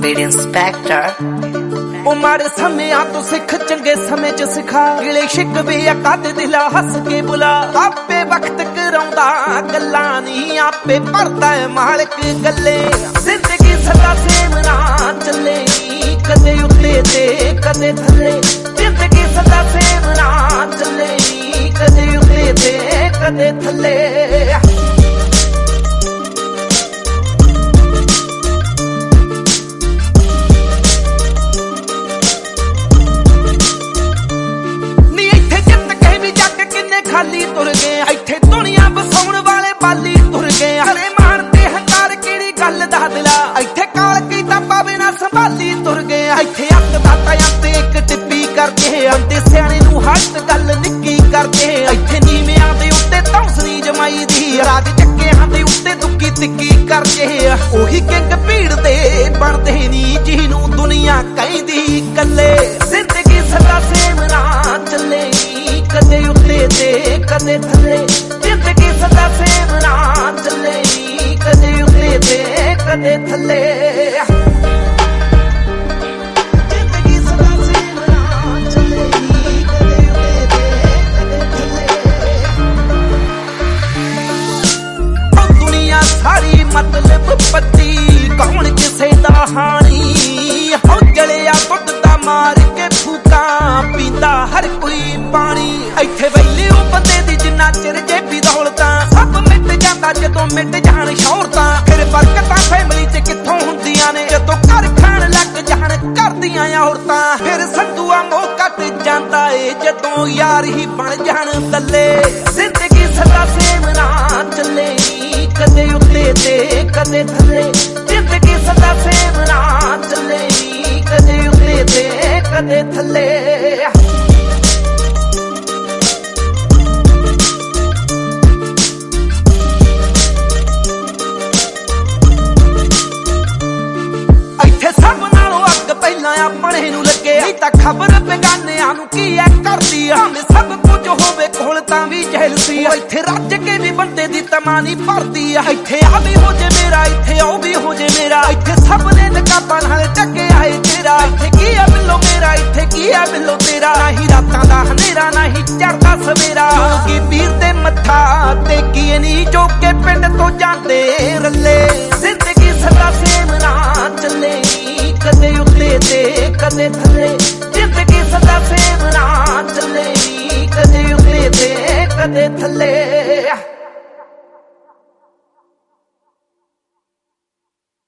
Speed Inspector। ਉਹ ਮਾੜੇ ਸਮਿਆਂ ਤੋਂ ਸਿੱਖ ਚੰਗੇ ਸਮੇਂ ਚ ਸਿਖਾ ਗਿਲੇ ਸ਼ਿਕਵੇ ਕੱਢ ਦਿਲਾ ਹੱਸ ਕੇ ਬੁਲਾ ਆਪੇ ਵਕਤ ਕਰਾਉਂਦਾ ਗੱਲਾਂ ਨਹੀਂ ਆਪੇ ਭਰਦਾ ਏ ਮਾਲਕ ਗੱਲੇ ਜ਼ਿੰਦਗੀ ਸਦਾ ਸੇਮ ਨਾ ਚੱਲੇ ਕਦੇ ਉੱਤੇ ਤੇ ਕਦੇ ਥੱਲੇ ਜ਼ਿੰਦਗੀ ਸਦਾ ਸੇਮ ਨਾ ਚੱਲੇ ਕਦੇ ਉੱਤੇ ਤੇ ਕਦੇ ਥੱਲੇ ਖਾਲੀ ਤੁਰ ਗਏ ਇੱਥੇ ਦੁਨੀਆ ਵਸਾਉਣ ਵਾਲੇ ਬਾਲੀ ਤੁਰ ਗਏ ਹਰੇ ਮਾਣ ਤੇ ਹੰਕਾਰ ਕਿਹੜੀ ਗੱਲ ਦਾ ਦਿਲਾ ਇੱਥੇ ਕਾਲ ਕੀਤਾ ਪਾਵੇ ਨਾ ਸੰਭਾਲੀ ਤੁਰ ਗਏ ਇੱਥੇ ਅੱਤ ਦਾਤਾ ਤੇ ਇੱਕ ਟਿੱਪੀ ਕਰਕੇ ਆਂਦੇ ਸਿਆਣੇ ਨੂੰ ਹੱਥ ਗੱਲ ਨਿੱਕੀ ਕਰਕੇ ਇੱਥੇ ਨੀਵਿਆਂ ਦੇ ਉੱਤੇ ਤੌਸਰੀ ਜਮਾਈ ਦੀ ਰਾਜ ਚੱਕਿਆਂ ਦੇ ਉੱਤੇ ਦੁੱਕੀ ਤਿੱਕੀ ਕਰਕੇ ਉਹੀ ਕਿੰਗ ਭੀੜ ਦੇ ਬਣਦੇ ਨਹੀਂ ਜਿਹਨੂੰ ਦੁਨੀਆ ਕਹਿੰਦੀ ਕੱਲੇ ਜ਼ਿੰਦਗੀ ਸਦਾ ਸੇਮ ਨਾ ਚੱਲੇ ਕਦੇ ਉੱਤੇ ਤੇ ਕਦੇ ਥੱਲੇ ਜ਼ਿੰਦਗੀ ਸਦਾ ਸੇਮ ਨਾ ਚੱਲੇ ਕਦੇ ਉੱਤੇ ਤੇ ਕਦੇ ਥੱਲੇ ਜ਼ਿੰਦਗੀ ਸਦਾ ਸੇਮ ਨਾ ਚੱਲੇ ਕਦੇ ਉੱਤੇ ਤੇ ਕਦੇ ਥੱਲੇ ਉਹ ਦੁਨੀਆ ਸਾਰੀ ਮਤਲਬ ਪੱਤੀ ਕੌਣ ਕਿਸੇ ਦਾ ਹਾਣੀ ਹੋ ਜਲਿਆ ਦੁੱਧ ਦਾ ਮਾਰ ਕੇ ਫੂਕਾਂ ਪੀਂਦਾ ਹਰ ਕੋਈ ਪਾਣੀ ਇੱਥੇ ਵੈਲਿਊ ਬੰਦੇ ਦੀ ਜਿੰਨਾ ਚਿਰ ਜੇਬੀ ਦੌਲਤਾਂ ਸਭ ਮਿਟ ਜਾਂਦਾ ਜਦੋਂ ਮਿਟ ਜਾਣ ਸ਼ੌਹਰਤਾਂ ਫਿਰ ਬਰਕਤਾਂ ਫੈਮਿਲੀ 'ਚ ਕਿੱਥੋਂ ਹੁੰਦੀਆਂ ਨੇ ਜਦੋਂ ਘਰ ਖਾਣ ਲੱਗ ਜਾਣ ਕਰਦੀਆਂ ਔਰਤਾਂ ਫਿਰ ਸੰਧੂਆ ਮੋਹ ਘੱਟ ਜਾਂਦਾ ਏ ਜਦੋਂ ਯਾਰ ਹੀ ਬਣ ਜਾਣ ਦੱਲੇ ਜ਼ਿੰਦਗੀ ਸਦਾ ਸੇਮ ਨਾ ਚੱਲੇ ਕਦੇ ਉੱਤੇ ਤੇ ਕਦੇ ਥੱਲੇ ਜ਼ਿੰਦਗੀ ਸਦਾ ਸੇਮ ਨਾ ਚੱਲੇ ਕਦੇ ਉੱਤੇ ਤੇ ਕਦੇ ਥੱਲੇ ਆਪਣੇ ਨੂੰ ਲੱਗੇ ਨਹੀਂ ਤਾਂ ਖਬਰ ਬੇਗਾਨਿਆਂ ਨੂੰ ਕੀ ਐ ਕਰਦੀ ਆ ਸਭ ਕੁਝ ਹੋਵੇ ਕੋਲ ਤਾਂ ਵੀ ਜਹਿਲਸੀ ਆ ਇੱਥੇ ਰੱਜ ਕੇ ਵੀ ਬੰਦੇ ਦੀ ਤਮਾਨੀ ਭਰਦੀ ਆ ਇੱਥੇ ਆ ਵੀ ਹੋ ਜੇ ਮੇਰਾ ਇੱਥੇ ਉਹ ਵੀ ਹੋ ਜੇ ਮੇਰਾ ਇੱਥੇ ਸਭ ਨੇ ਨਕਾਬਾਂ ਨਾਲ ਚੱਕੇ ਆਏ ਤੇਰਾ ਇੱਥੇ ਕੀ ਆ ਬਿੱਲੋ ਮੇਰਾ ਇੱਥੇ ਕੀ ਆ ਬਿੱਲੋ ਤੇਰਾ ਨਹੀਂ ਰਾਤਾਂ ਦਾ ਹਨੇਰਾ ਨਹੀਂ ਚੜਦਾ ਸਵੇਰਾ ਕਿਉਂਕਿ ਪੀਰ ਤੇ ਮੱਥਾ ਟੇਕੀਏ ਨਹੀਂ ਜੋ ਕੇ ਪਿੰਡ ਤੋਂ